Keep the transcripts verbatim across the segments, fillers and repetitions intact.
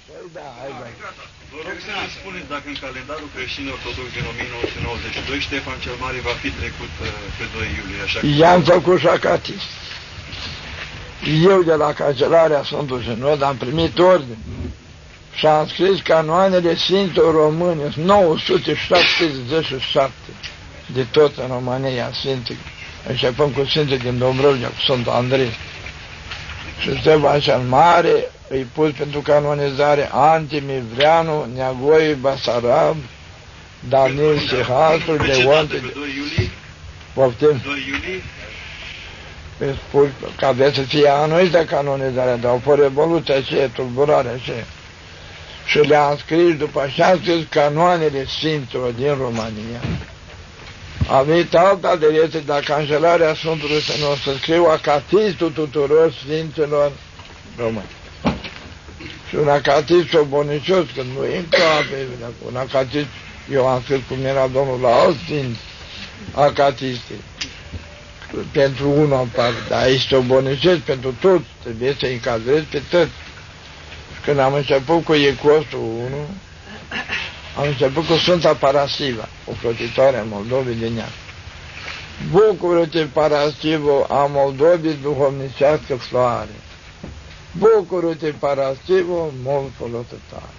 Păi da, hai bai. Vă rog să ne spuneți dacă în calendarul creștin ortodox din o mie nouă sute nouăzeci și doi Ștefan cel Mare va fi trecut pe doi iulie, așa că... I-am făcut șacatist. Eu de la Cancelarea Sfântului Sinod am primit ordine și am scris canoanele Sfinților Români, nouă sute șaptezeci și șapte de tot în România, Sfinții. Începem cu Sfinții din Dobrogea, cu Sfântul Andrei. Și Ștefan cel Mare îi pus pentru canonizare Antimivreanu, Neagoie Basarab, Daniel Sihatul, Leonte... Pe doi iulie? Poftim? doi iulie? Îi spus că avea să fie anul ăsta canonizarea, dar au fost revoluția aceea, tulburarea aceea. Și le-am scris, după așa am scris canoanele Sfinților din România. A venit alta de rete de la Cancelarea Sfântului Sinod să scriu acatistul tuturor Sfinților Români. Și un acatist sobonicios, că nu e încape, un acatist, eu am scris cum era domnul la alți Sfinți acatiste, pentru unul în parte, dar aici sobonicesc pentru toți, trebuie să încadrezi pe toți. Și când am început cu Iecosul unu, am început cu Sfânta Parasiva, o plătitoare a Moldovei de Neam. Bucură-te, Parasivo, a Moldovei duhovnicească floare. Bucură-te, Parasivo, mult folosătoare.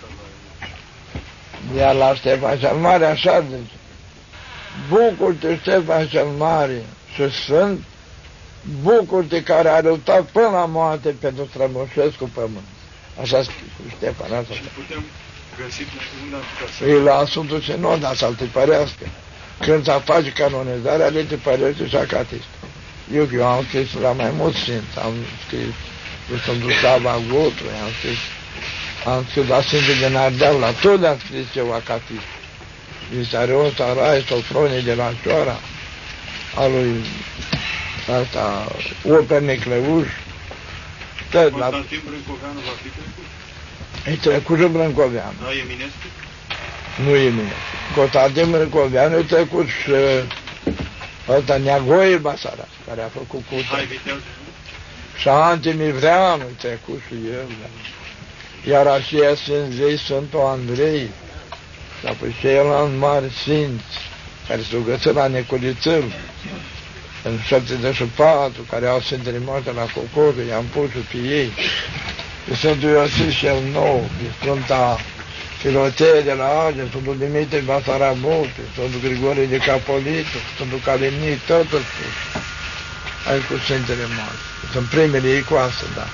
Iar la Ștefan cel Mare așa zice: bucur-te, Ștefan cel Mare și Sfânt, bucur-te care a luptat până la moarte pentru strămoșescul pământ. Așa scrie Ștefan, așa. Și putem găsi unde am putea să... E la Sfântul Sinod, dar să-l tipărească. Când s-a face canonizarea, le tipărește și acatist. Eu, eu am scris la mai mulți sfinți, am scris cu Sfântul Sava Gotru, am scris, am scris la Sfântul din Ardeal, la tot le-am scris eu acatist. Visarion Sarai, Sofronii de la Cioara, a lui asta, Oper Necleuș, tot la... Constantin Brâncoveanu va fi trecut? E trecut și Brâncoveanu. Da, Eminescu? Nu e mine. Constantin Brâncoveanu e trecut și ăsta Neagoie Basarab, care a făcut cu Hai, Viteaz. și Antimivreanu e trecut și el. Da. Iar aceia Sfinții Sfântul Andrei, și apoi ceilalți mari sfinți, care s-au găsit la Necolițăl, în șaptezeci și patru, care au Sfintele Moarte la Cocotă, i-am pus și pe ei, pe Sfântul Iosif cel Nou, pe Sfânta Filotee de la Arge, Sfântul Dimitrie Basarabov, pe Sfântul Grigorie de Capolită, Sfântul Calemnii, totul spus. Ai cu Sfintele Moarte. Sunt primele icoase, da.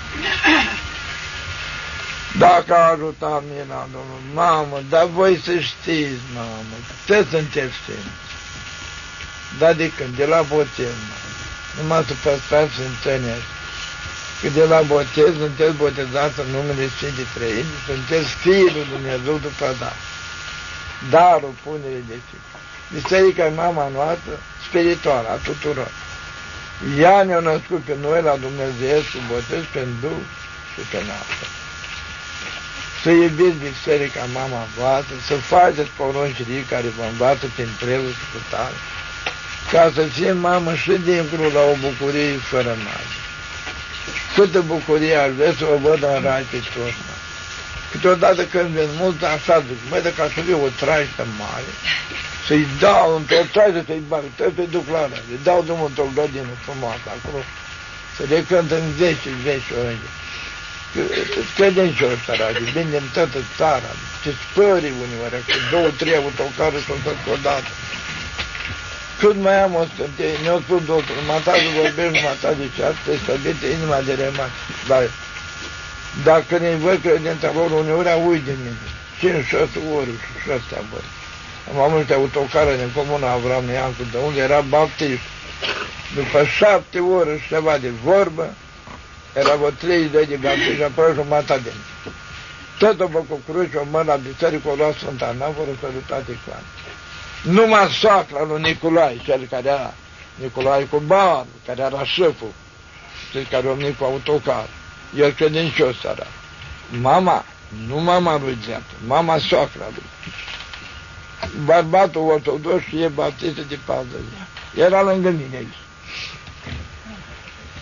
Dacă a ajutat mila, Domnul, mamă, dar voi să știți, mamă, ce sunteți sfinți? Dar de când? De la botez, mamă. Numai să păstrați sfințenia. Că de la botez sunteți botezați în numele Sfintei Trăimi, sunteți Fiul lui Dumnezeu după dar. Darul punerii de fi. Biserica e mama noastră, spirituală, a tuturor. Ea ne-a născut pe noi la Dumnezeu cu botez, pe Duh și pe noastră. Să iubiți biserica mama voastră, să faceți poruncii care vă învață prin preoți și cu tare, ca să fie mamă și dincolo la o bucurie fără mare. Câtă bucurie ar vrea să o văd în rai pe toți, mă. Câteodată când vin mult, așa zic, măi, dacă aș avea o traiștă mare, să-i dau într-o traiștă, să-i bag, să-i duc la rău, îi dau drumul într-o grădină frumoasă acolo, să le cânt în zeci și zeci ori. Credincioși săraci, vindem toată țara, ce spării uneori, cu două, trei autocare sunt tot odată. Cât mai am o scânteie, ne-a spus doctorul, matați vorbești, matați de ce asta este stăbită inima de remat. Dar dacă ne văd credința lor, uneori uit de mine, cinci, șase ori și șasea ori. Am avut multe autocare din comuna Avram Neancu, de unde era baptist. După șapte ore și ceva de vorbă, era vreo treizeci de baptiști și apoi jumătate de mine. Tot o băcucuruși, o mână la biserică, o lua Sfânta Anavoră, sărutate icoane. Numai soacra lui Nicolae, cel care era Nicolae cu bar, care era șeful, cel care a venit cu autocar, el credincios era. Mama, nu mama lui dreaptă, mama soacra lui. Bărbatul ortodox și e baptistă de pauză. Era lângă mine aici.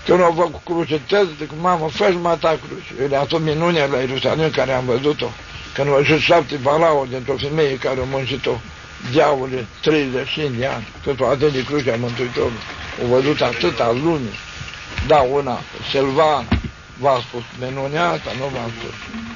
Când au făcut cruce, zic, mamă, fă-și mata cruce. Eu le-am tot minunea la Ierusalim care am văzut-o. Când au ajuns șapte balauri dintr-o femeie care a muncit-o diavolul treizeci și cinci de ani, când o atât de crucea Mântuitorului. Au văzut atâta lume. Da, una, Silvana, v-am spus, minunea-ta, nu v-am spus.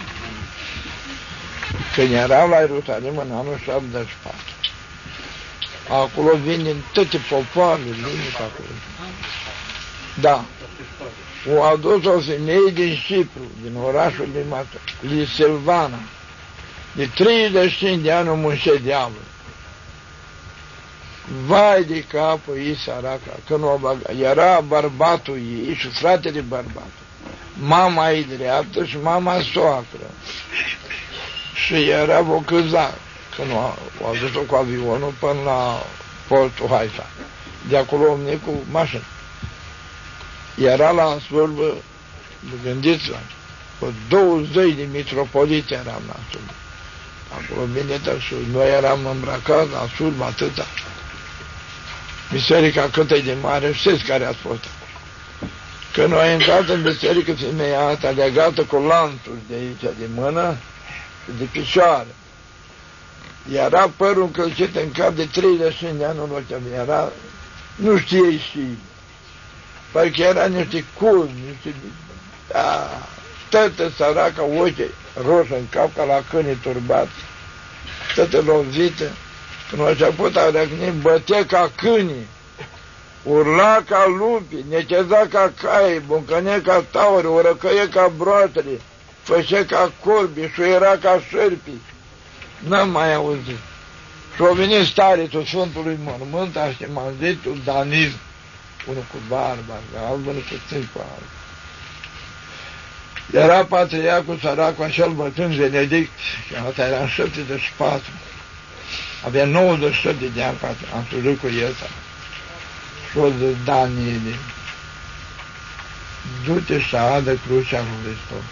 Când eram la Ierusalim în anul șaptezeci și patru, acolo vin din toate popoarele lumii pe acolo. Da. O adus o femeie din Cipru, din orașul din Mată, din Silvana. De treizeci și cinci de ani o muncea diavolul. Vai de capul ei săraca, că nu o băga. Era bărbatul ei și fratele bărbatul. Mama ei dreaptă și mama soacră. Și era bocăzar, că nu a, a dus-o cu avionul până la portul Haifa. De acolo omne cu mașină. Era la slujbă, gândiți-vă, cu douăzeci de mitropoliți eram la slujbă. Acolo bine, dar și noi eram îmbrăcați la slujbă atâta. Biserica cât e de mare, știți care ați fost. Când noi am intrat în biserică, femeia asta legată cu lanțuri de aici, de mână și de picioare. Era părul încălcit în cap de treizeci și cinci de ani, era, nu știe și parcă era niște culmi, niște... Da, tătă săraca, ochi roși în cap, ca la câini turbați, tătă lovită. Când a început a răcni, bătea ca câinii, urla ca lupi, neceza ca cai, buncănea ca tauri, o răcăie ca broatele, făcea ca corbi, șuiera ca șerpii. N-am mai auzit. Și-a venit starețul Sfântului Mormânt, aștemanzitul Danil, unul cu barbă, albă, unul cu țâncul albă. Era patriarhul săracul așa bătrân Benedict, și asta era în șaptezeci și patru. Avea nouăzeci și șapte de ani, am slujit cu el. Și o zis, Daniele, du-te și adă crucea lui Hristos.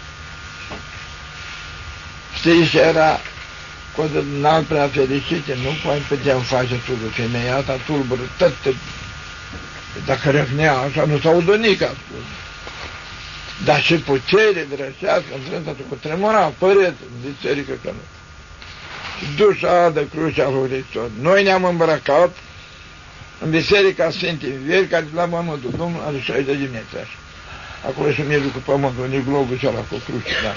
Știi ce era? Cu n-am prea fericite, nu mai puteam face tulbă. Femeia asta tulbură, tătă, dacă răhnea așa, nu s-au donic, a spus. Dar și putere drășească, întrântă cu tremura părete, în biserică că nu. Și dușa de crucea lui Hristos. Noi ne-am îmbrăcat în biserica Sfintei Învieri, care la Mământul Domnului are șaizeci de metri așa. Acolo și în mijlocul pământului, unde globul ăla cu cruce, da.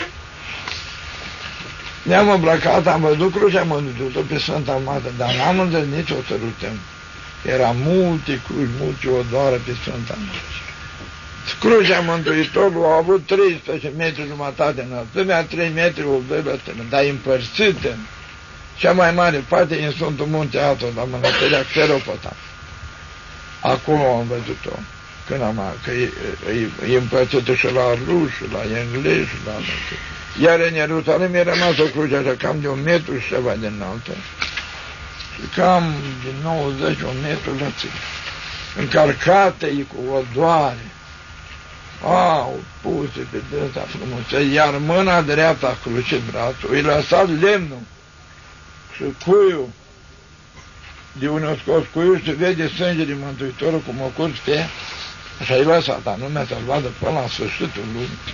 Ne-am îmbrăcat, am văzut crucea Mântuitorului pe Sfânta Mată, dar n-am întâlnit o sărutăm. Era multe cruci, multe odoare pe Sfânta Mată. Crucea Mântuitorului a avut treisprezece metri jumătate înălțimea, trei metri o lățime, dar împărțită. Cea mai mare parte în Sfântul Munte Atos, la Mănăstirea Cleropotan. Acolo am văzut-o, când am, că e, e, e împărțită și la ruși, și la englezi, și la... Iar în Ierusalim e rămas o cruce așa, cam de un metru și ceva de înaltă. Și cam de nouăzeci un metru lățime. Încărcată e cu odoare. Au, puse pe dânsa frumos. Iar mâna dreaptă a cruce brațul, îi lăsat lemnul și cuiul. De unde a scos cuiul se vede sângele Mântuitorul cum o curs pe ea. Așa îi lăsat, dar nu mi-a salvat de până la sfârșitul lumii.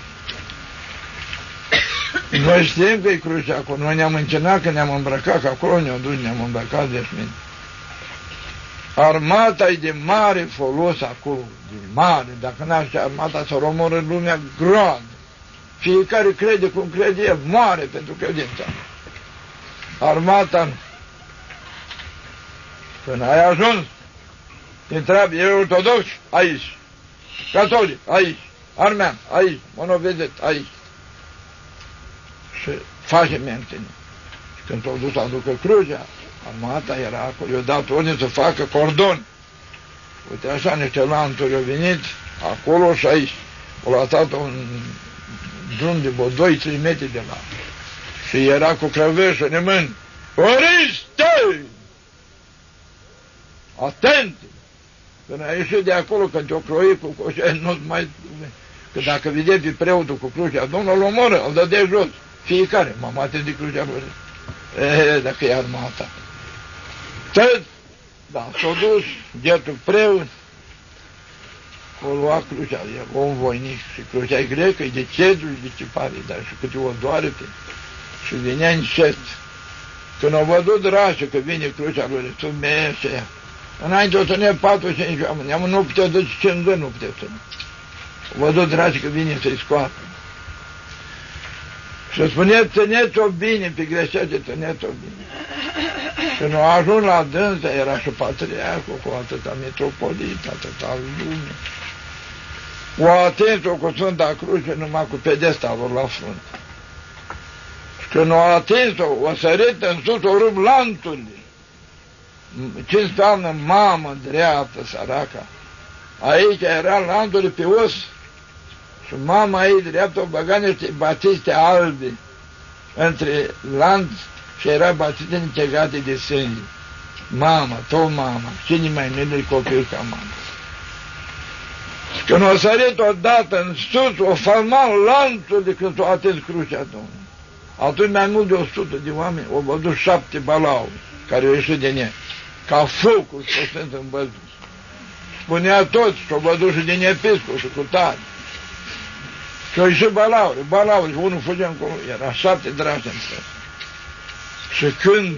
Noi știm că e crucea acolo, noi ne-am încinat că ne-am îmbrăcat, că acolo ne-au dus, ne-am îmbrăcat de șmini. Armata e de mare folos acolo, de mare, dacă n-aș armata să omoră lumea groază. Fiecare crede cum crede el, moare pentru credința. Armata, când ai ajuns, te întreabă, e ortodox? Aici. Catolic? Aici. Armean? Aici. Monovedet? Aici. Și face mentine. Și când s-au dus să aducă crucea, armata era acolo, i-au dat ordine să facă cordon. Uite așa, niște lanturi au venit, acolo și aici. Au lăsat un drum de doi trei metri de la. Și era cu crăveșul în mâini. Oriste! Atent! Când a ieșit de acolo, când te-o croie cu coșea, nu mai... Că dacă vedea pe preotul cu crucea, Domnul îl omoră, îl dădea jos. Fiecare, m-am atins de crucea lui. E, dacă e armata. Tot, da, s-a dus, ghetul preot, o lua crucea, e om voinic, și crucea e grecă, e de cedru, de ce pare, dar și câte o doare-te, și venea încet. Când o văzut drașă că vine crucea lui, sub meia și ea, înainte o ține patru, cinci oameni, am nu putea duce ce în gând, nu putea ține. O văzut drașă că vine să-i scoată. Și spune, țineți-o bine, pe greșește, țineți-o bine. Când a ajuns la dânsa, era și patriarhul cu atâta metropolit, atâta lume. O atins-o cu Sfânta Cruce, numai cu pedestalul la frunte. Și când o atins-o, o sărit în sus, o rup lanțurile. Ce înseamnă mamă dreaptă, săraca? Aici era lanțurile pe os. Și mama ei dreaptă o băga niște batiste albe între lanț și era batiste închegate de sânge. Mama, tot mama, cine mai milă copil ca mama. Și când o sărit odată în sus, o falma lanțul de când s-o atins crucea Domnului. Atunci mai mult de o sută de oameni au văzut șapte balauri care au ieșit din ea, ca focul scosând în văzut. Spunea toți și au văzut și din episcop și cu tare. Și au ieșit balauri, balauri, și unul fugea încolo, era șapte drași în țară. Și când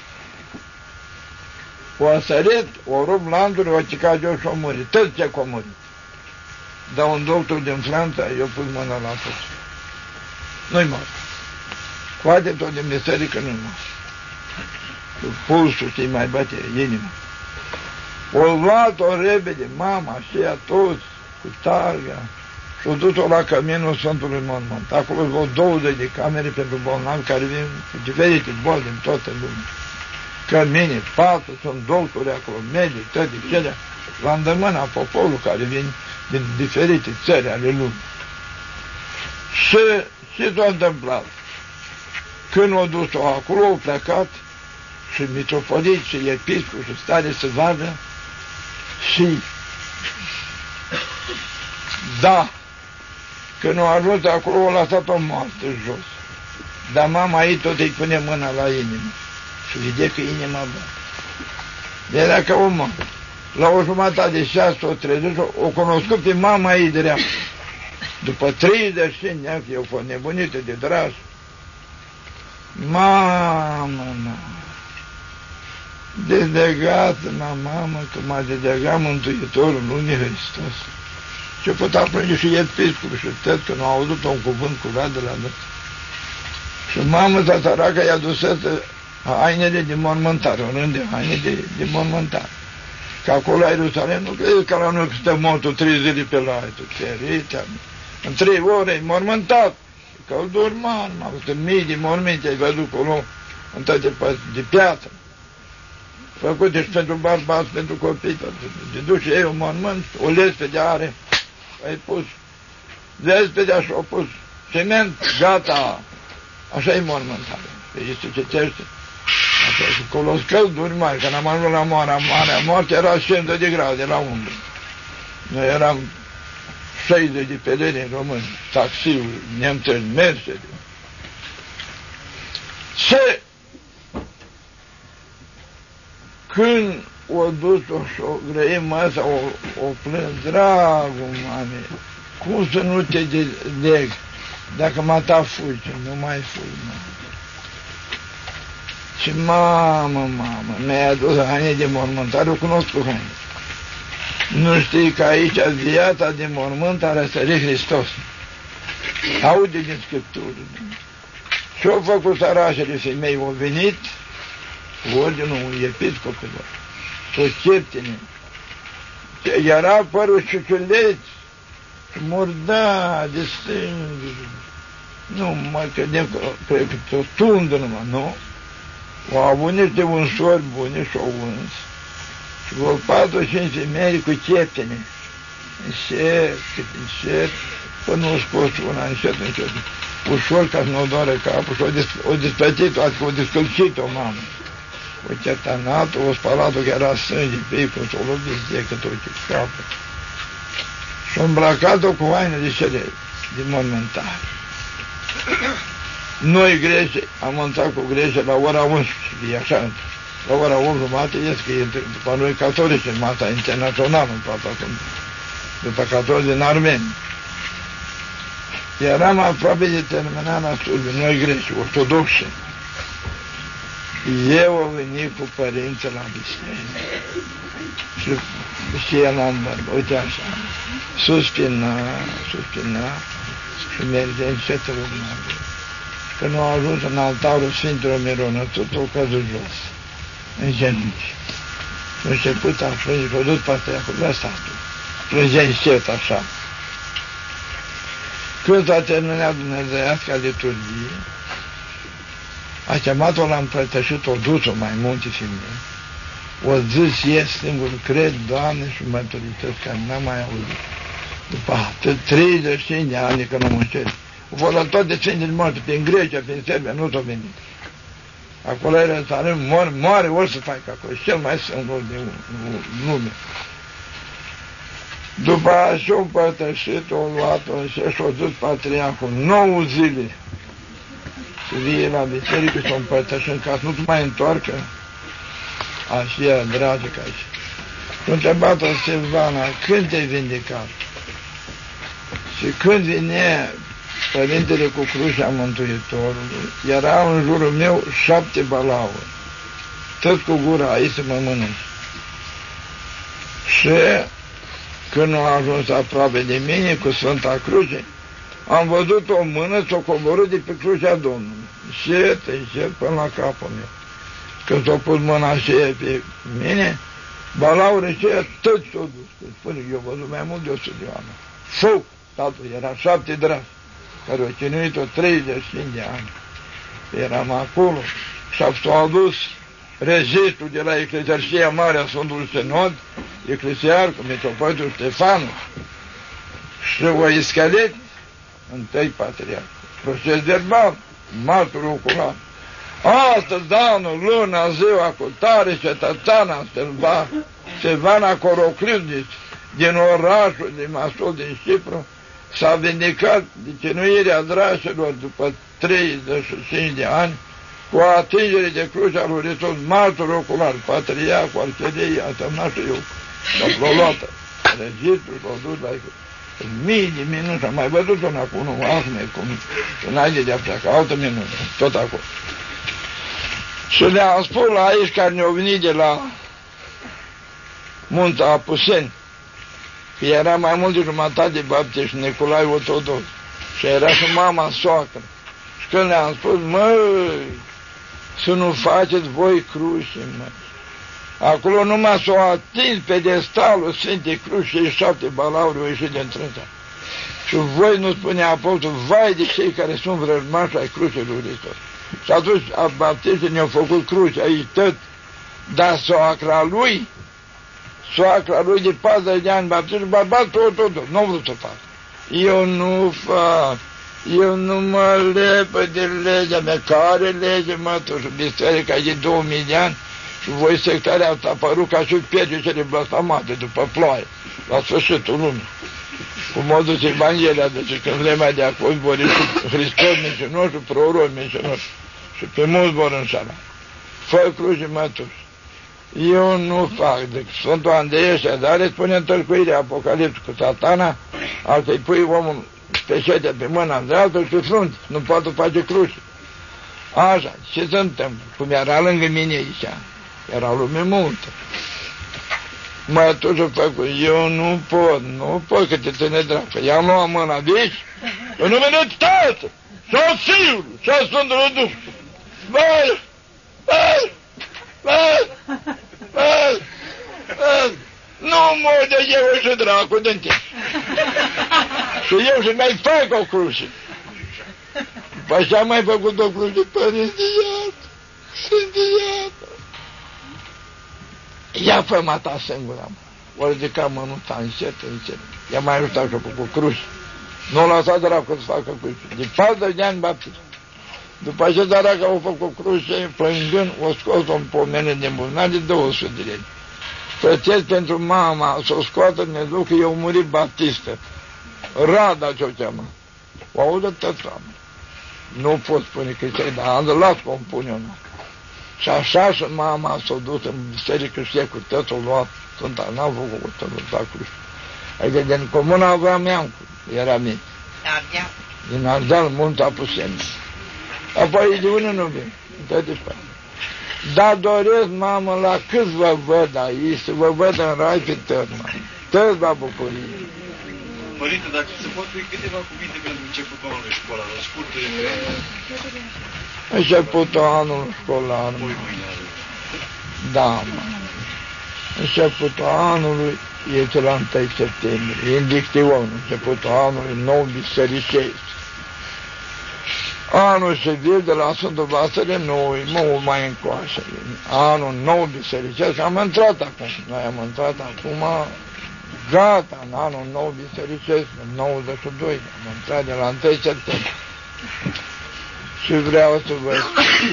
o sărit, o rup lanțuri, o cicat jos și o murit, tot ce că o murit. Dar un doctor din Franța i-a pus mâna la tot. Nu-i mort. Coate tot din biserică nu-i mort. Pulsul știi mai bate, inima. O luat-o repede, mama și ea toți, cu targa, și-o dus-o la căminul Sfântului Mormânt. Acolo vreo douăzeci de camere pentru bolnavi care vin cu diferite boli din toată lumea. Cămine, patru, sunt doctori acolo, medici, toate cele, la îndemâna poporul care vin din diferite țări ale lumii. Și ce s-a întâmplat? Când o dus-o acolo, au plecat și mitropolit și episcop și stare să vadă și da, când a ajuns acolo, o lăsat-o moartă jos. Dar mama ei tot îi pune mâna la inimă și vede că inima bă. Era ca o mamă. La o jumătate de șase o trezit, o cunoscut pe mama ei dreaptă. După treizeci și cinci de ani, eu fost nebunită de drag. Mamă, mamă, dezlegată-mă, mamă, că m-a dezlegat Mântuitorul Lumii Hristos. Și pot aprinde și episcop și tot, că nu a auzit un cuvânt curat de la dăt. Și mamă, ta săracă, i-a dusese hainele de mormântare, un rând de haine de, de mormântare. Că acolo la Ierusalim, nu crezi că la noi stă mortul trei zile pe la altul, ferite, în trei ore e mormântat. Călduri mari, m-am văzut mii de morminte, ai văzut acolo, în toate părți, de piatră. Făcute și pentru bărbați, pentru copii, te duci ei un mormânt, o lespede are, ai pus, lespedea și-o pus cement, gata, așa-i mormântare. Deci se citește, așa, și acolo călduri mari, când am ajuns la moara mare, moartea era cincizeci de grade la umbră. Noi eram șaizeci de pelerini români, taxiuri, nemțeni, Mercedes. Și când o dus-o și o grăim masa, o, o plâns, dragul mame, cum să nu te leg? Dacă mă ta fugi, nu mai fugi, mă. Și mamă, mamă, mi-a adus haine de mormântare, o cunosc cu haine. Nu știi că aici viața de mormânt a răsărit Hristos. Aude din Scriptură. Și-au făcut sărașele femei, au venit cu ordinul episcopilor, cu cheptine. Era părul ciuciuleț, murda de sânge. Nu mai credem că, cred că s-o tundă numai, nu? Au avut niște unsori bune și-au uns. Și vreo patru, cinci femei cu cheptine. Încet, cât încet, până o scos una, încet, încet. Ușor ca să nu doară capul și o despătit-o, adică o descălcit-o, mamă. O certanat-o, o spălat-o, că era sânge pe ei, cum s-o lovit de câte o capă. Și-o îmbrăcat-o cu haine de cele, de mormântare. Noi greci am intrat cu greci la ora unsprezece, așa, la ora opt jumate, ies că e după noi catolici în masa internațională în toată atunci. după catolici din Armenia. Eram aproape de terminarea studiului, noi greci, ortodoxi. Eu am venit cu părinții la biserică și, și el am vorbit, uite așa, suspina, suspina și merge încetul urmare. Când au ajuns în altarul Sfintelor Mironă, totul căzut jos, în genunchi. Și a început a frânge, și-a dus patriarhul, lăsa tu, frângea încet așa. Când s-a terminat dumnezeiasca liturghie, a chemat-o la împărtășit, o dus-o mai multe femei. O zis, ies singur, cred, Doamne, și mărturisesc că n-am mai auzit. După atât treizeci și cinci de ani că nu mă încerc. Au fost la toate sfintele morte, prin Grecia, prin Serbia, nu s-au venit. Acolo era Ierusalim, moare, moare, ori să facă acolo, cel mai sfânt loc din lume. După a și-o împărtășit, o luat-o și și-o dus patriarhul nouă zile să vie la biserică și-o împărtășit ca să nu-ți mai întoarcă. Așa era, dragă, ca așa. Și-a întrebat-o Silvana, când te-ai vindecat? Și când vine Părintele cu crucea Mântuitorului, era în jurul meu șapte balauri, tot cu gura aici să mă mănânci. Și când a ajuns aproape de mine cu Sfânta Cruce, am văzut o mână s-o coborât de pe crucea Domnului, încet, încet, până la capul meu. Când s-a pus mâna aceea pe mine, balaurile aceea tot s-au dus. Spune, eu văzut mai mult de o sută de oameni. Foc, tatăl, era șapte dragi, care au chinuit-o treizeci și cinci de ani. Eram acolo și s-au adus registrul de la Ecleziarhia Mare a Sfântului Sinod, Ecleziarhul, Metropolitul Ștefanu, și o iscalet, întâi patriarh. Proces verbal, martorul ocular. Astăzi, anul, luna, ziua, cu tare, cetățana, Silvana Corocliu, din orașul din Masol, din Cipru, s-a vindecat de chinuirea drașilor după treizeci și cinci de ani, cu atingere de cruce al lui Hristos, martor ocular, patriarhul, archereii, a semnat și eu, s-a plolotă, registrul, s-a dus la mii de minuni, am mai văzut una cu unul, altul, cu înainte de a pleca, altă minune, tot acolo. Și le-am spus la aici care ne-au venit de la Munta Apuseni, că era mai mult de jumătate de baptiști, Nicolae Ortodox, și era și mama soacră. Și când le-am spus, măi, să nu faceți voi cruce, măi. Acolo numai s-au atins pedestalul Sfintei Cruci și șapte balauri au ieșit de întrânța. Și voi nu spune apostol, vai de cei care sunt vrăjmași ai crucii lui Hristos. Și atunci baptiștii ne-au făcut cruci aici tot, dar soacra lui, soacra lui de patruzeci de ani baptiști, bărbat tot, tot, tot, nu vreau să fac. Eu nu fac, eu nu mă lepă de legea mea, care lege, mă, tu, și biserica e de două mii de ani, și voi sectare ați apărut ca și piedicele blastamate după ploaie, la sfârșitul lumii. Cum a dus Evanghelia, deci când vremea de acolo vor ieși Hristos mincinoși și proroși mincinoși și pe mulți vor înșala. Fă cruce, mătuși. Eu nu fac, deci Sfântul Andrei și Adare spune în tălcuirea Apocalipsă cu Satana, altă-i pui omul pe șetea pe mâna dreaptă și pe frunte, nu poate face cruce. Așa, ce se întâmplă? Cum era lângă mine aici, era lume multă. Mătușul făcut, eu nu pot, nu pot, că te ține dreaptă. I-am luat mâna de aici, în numele Tatăl, și-a Fiul, și-a Sfântului Duh. Băi, băi, băi, băi, băi, nu mor de eu și dracu de tine. Și eu și mai fac o cruce. După așa am mai făcut o cruce, părinți, iată, sunt iată. Ia fă-mă ta singura, mă. O ridica mănuța încet, încet. I-a mai ajutat și cu cruci. Nu l-a lăsat dracu să facă cruci. De patruzeci de ani baptist. După aceea dracu au făcut cruce, plângând, o scos o pomene din buzunar de două sute de lei. Plătesc pentru mama să o scoată Dumnezeu că eu murit baptistă. Rada ce-o cheamă. O audă tătramă. Nu pot spune că e dar am las cum pune eu. Și așa și mama s-a dus în biserică și cu tătul luat Sfânta, n-am făcut tătul la cruce. Adică din comuna Avrameancu era mic. Ardeal. Din Ardeal, Munte Apuseni. Apoi de unde nu vin, tot de fapt. Dar doresc, mamă, la câți vă văd aici, să vă văd în rai pe tăți, mamă. Tăți la bucurie. Părinte, dacă se pot fi câteva cuvinte pentru începutul anului școlar, o scurtă referire. Începutul anului școlar, Poi mâine. da, mă. Începutul anului este la întâi septembrie, e în diction, începutul anului nou bisericești. Anul civil de la Sfântul Vasile noi, mult mai încoace. Anul nou bisericesc, am intrat acum, noi am intrat acum, gata, în anul nou bisericesc, în nouăzeci și doi, am intrat de la întâi septembrie. Și vreau să vă spun,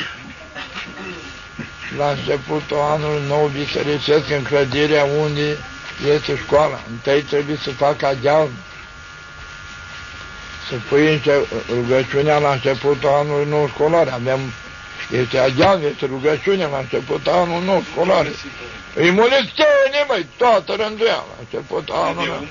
la începutul anului nou bisericesc, în clădirea unde este școala, întâi trebuie să facă agealmă. Să pui rugăciunea la începutul anului nou școlar. Avem, este agealmă, este rugăciunea la începutul anului nou școlar. Îi molestene, măi, toată rânduiala la începutul anului.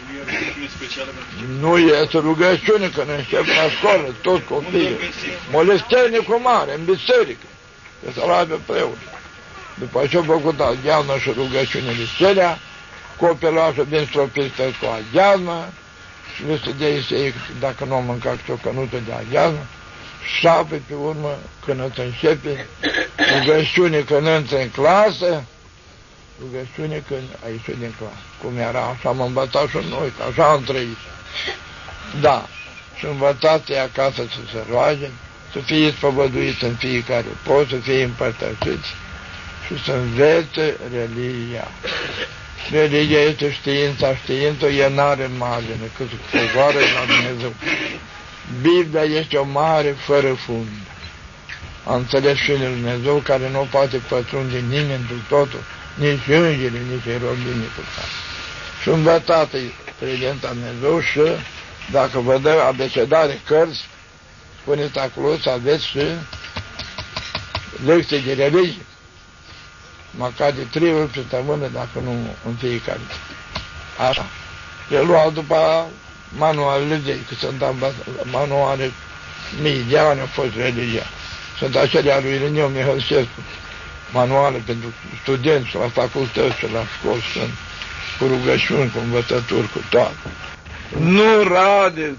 Nu este rugăciune când încep la școală, toți copiii. Molestene cu mare, în biserică, că să-l aibă preot. După ce a făcut agealmă și rugăciunile celea, copilașul vin stropită cu agealmă, și le să dea să dacă nu am mâncat ciocănută de aghiază, șapte pe urmă când îți începe, rugăciune când intră în clasă, rugăciune când ai ieșit din clasă. Cum era, așa am învățat și noi, că așa am trăit. Da, și învățați acasă să se roage, să fie spăvăduiți în fiecare post, să fie împărtășiți și să învețe religia. Religia este știința, știința e n-are margine, cât coboară la Dumnezeu. Biblia este o mare fără fund. A înțeles și Dumnezeu care nu poate pătrunde nimeni întru totul, nici îngerii, nici erobinii cu care. Și învățată credința Dumnezeu și dacă vă dă abecedare cărți, spuneți acolo să aveți și lecții de religie. Măcar de trei ori pe săptămână, dacă nu în fiecare. Așa. Le luau după manualele de că sunt manuale mii de ani au fost religia. Sunt acelea lui Irineu Mihălcescu, manuale pentru studenți la facultăți și la școli, sunt cu rugăciuni, cu învățături, cu toate. Nu rade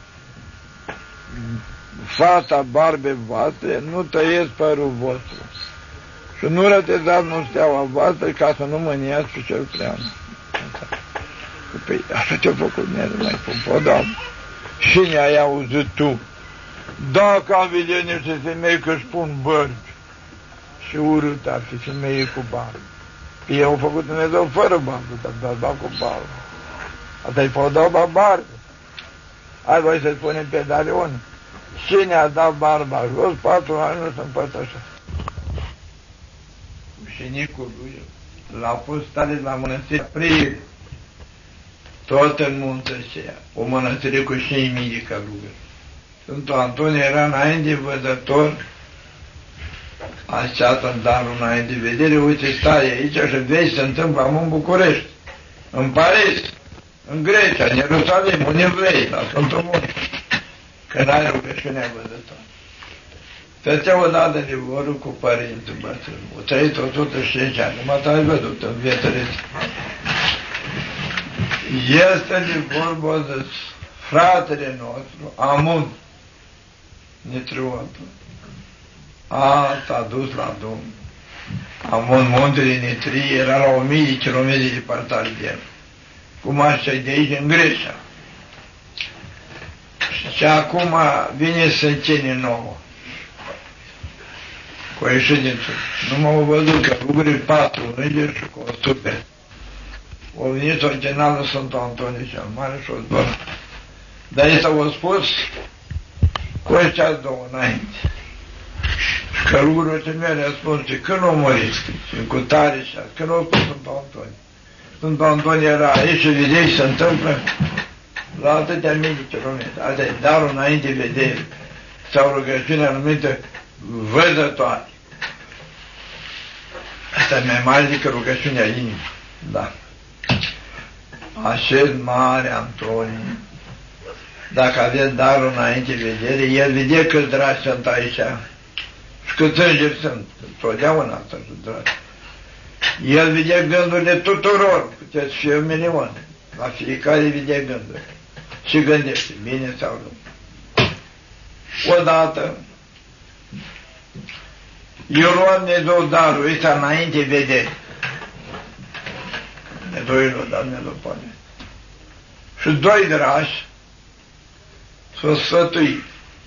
fata barbe voastre, nu tăiesc părul vostru. Și nu rătezați nu steaua voastră ca să nu mâniați pe cel prea. Păi așa te-a făcut mie, mai pun, Doamne. Cine ai auzit tu? Dacă am vedea niște femei că își pun bărbi și urât ar fi femeie cu barbă. Ei au făcut Dumnezeu fără barbă, dar bărba cu barbă. Asta-i podau la barbă. Hai voi să spunem pe Darion. Cine a dat barba jos, patru ani nu se împărtășește. Ușenicul lui l-a pus tare la mănăstire Prieg, tot în munța aceea, o mănăstire cu șase mii de călugări. Sfântul Antonie era înainte văzător, așa în darul înainte vedere, uite, stai aici și vezi, se întâmplă am în București, în Paris, în Grecia, în Ierusalim, în Evrei, la Sfântul Munte, că n-ai rugăciunea văzător. Făcea o dată de voră cu părinții bătrân, o trăit o sută și zece ani, numai t-ai văzut în viața este de vorbă de fratele nostru, Amun, Nitriotul. A, s-a dus la Domnul. Amun, muntele Nitrie, era la o mie de kilometri departare de el. Cum așa de aici, în Grecia. Și acum vine Sâncenie nouă. Cu ieșit din țară. Nu m-au văzut că lucruri patru îngeri și cu o super. O venit originalul Sfântul Antonie cel Mare și o zbăr. Dar ei s-au spus cu ăștia două înainte. Și călugărul mele a spus, când o măriți? Și cu tare și când o spus Sfântul Antonie. Sfântul Antonie era aici și vedeai se întâmplă la atâtea mii de kilometri. Asta e darul înainte vedere. Sau rugăciunea numită văzătoare. Asta e mai mare decât rugăciunea inimii. Da. așez mare Antonie, dacă aveți darul înainte vedere, el vede câți dragi sunt aici și câți îngeri sunt, totdeauna sunt dragi. El vede gândurile tuturor, puteți fi un milion, la fiecare vede gânduri și gândește, bine sau nu. Odată, eu luam Dumnezeu darul ăsta înainte vedere. Dumnezeu îi dat Dumnezeu poate. Și doi dragi s-au sfătuit.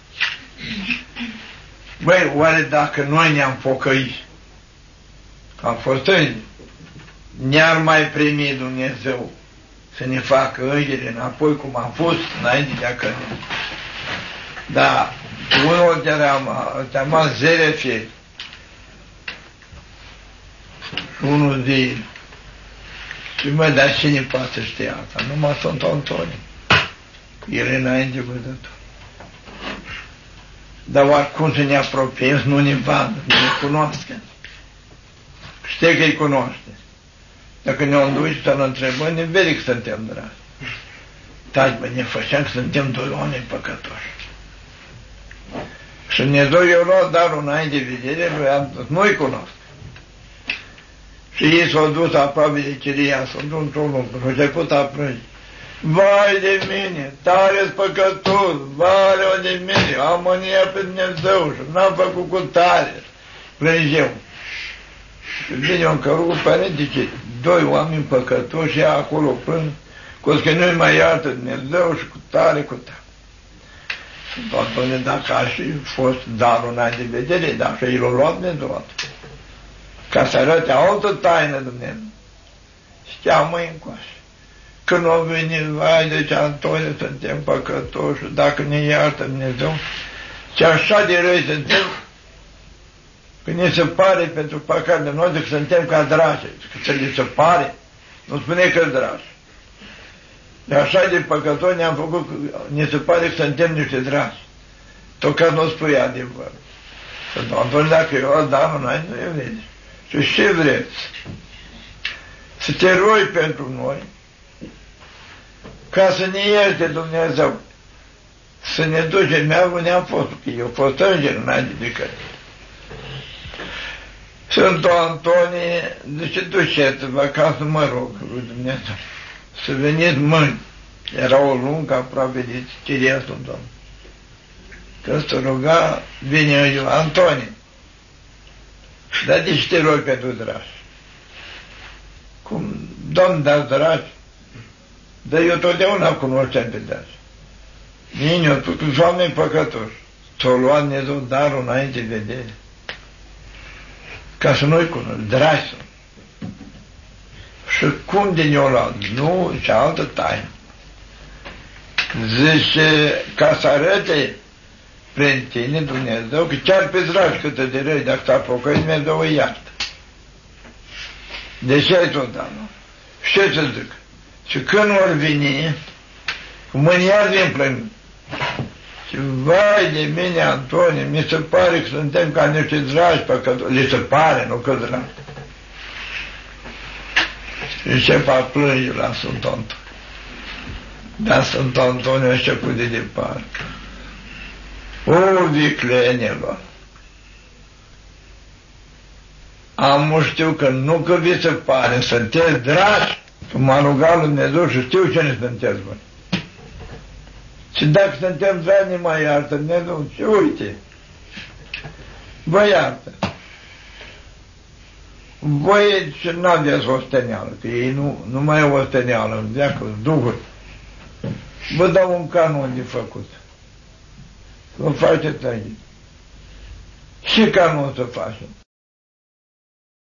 Băi, oare dacă noi ne-am pocăit, că am fost îngeri, ne-ar mai primi Dumnezeu să ne facă îngeri înapoi cum am fost înainte de a cădea. Dar unul de la Zerefie, unul zi, și mă, dar cine poate ști asta? Numai Sfânt Antonie. El e înainte văzător. Dar oricum să ne apropiem, nu ne vadă, nu ne cunoască. Știe că îi cunoaște. Dacă ne-o înduci să-l întrebăm, ne vede că suntem dragi. Taci, bă, ne făceam că suntem doi oameni păcătoși. Și Dumnezeu i-a luat darul înainte de vedere, nu-i cunosc. Și ei s-au dus aproape de chiria, s-au dus într-un loc, și-au început a plânge. Vai de mine, tare-s păcătos, vai de mine, am mânia pe Dumnezeu și n-am făcut cu tare. Plângeau. Și vine un căruc părinte, ce doi oameni păcătoși, ea acolo plâng, cu că nu-i mai iartă Dumnezeu și cu tare, cu tare. Și Antonie, dacă a și fost darul înainte de vedere, dar și el o luat Dumnezeu, ca să arate altă taină Dumnezeu. Știa mâini încoace. Când o venit, vai, deci Antonie, suntem păcătoși, dacă ne iartă Dumnezeu, și așa de răi suntem, că ne se pare pentru păcatele noastre că suntem ca dragi, că să le se pare, nu spune că dragi. De așa de păcători ne-am făcut, ne se pare că suntem niște dragi. Tot că nu spui adevărul. Să Antonie, dacă eu o dam înainte, nu e vede. Și ce vreți? Să te rogi pentru noi, ca să ne ierte Dumnezeu, să ne ducem, ne-am fost, că eu fost înger înainte de către. Sfântul Antonie, zice, duceți-vă ca să mă rog lui Dumnezeu, să veniți mâini. Era o lungă aproape de chiria Sfântul. Că se ruga, vine eu, Antonie, dar de ce te rog pentru dragi? Cum, Domn, dați dragi? Dar eu totdeauna cunoșteam pe dragi. Mine, eu sunt oameni păcătoși. Ți-o luat Dumnezeu darul înainte de vedere. Ca să nu-i cunosc, dragi sunt. Și cum de ne-o luat? Nu, și altă taină. Zice, ca să arăte prin tine Dumnezeu, că chiar pe dragi câtă de răi, dacă s-a pocăit, Dumnezeu îi iartă. De ce ai tot dat, nu? Și ce să zic? Și când vor veni, cu mâniar din plămâni, și vai de mine, Antonie, mi se pare că suntem ca niște dragi păcătoși. Le se pare, nu că dragi. Și încep a plânge la Sfântul Antonie. Dar Sfântul Antonie a început de departe. O, viclenilor! Am știu că nu că vi se pare, sunteți dragi, că m-a rugat lui Dumnezeu și știu cine sunteți voi. Și dacă suntem dragi, ne mai iartă Dumnezeu. Și uite, vă iartă. Voi și n-aveți osteneală, că ei nu, nu mai e osteneală în viață, duhuri. Vă dau un canon de făcut. Vă faceți aici. Și canon să facem.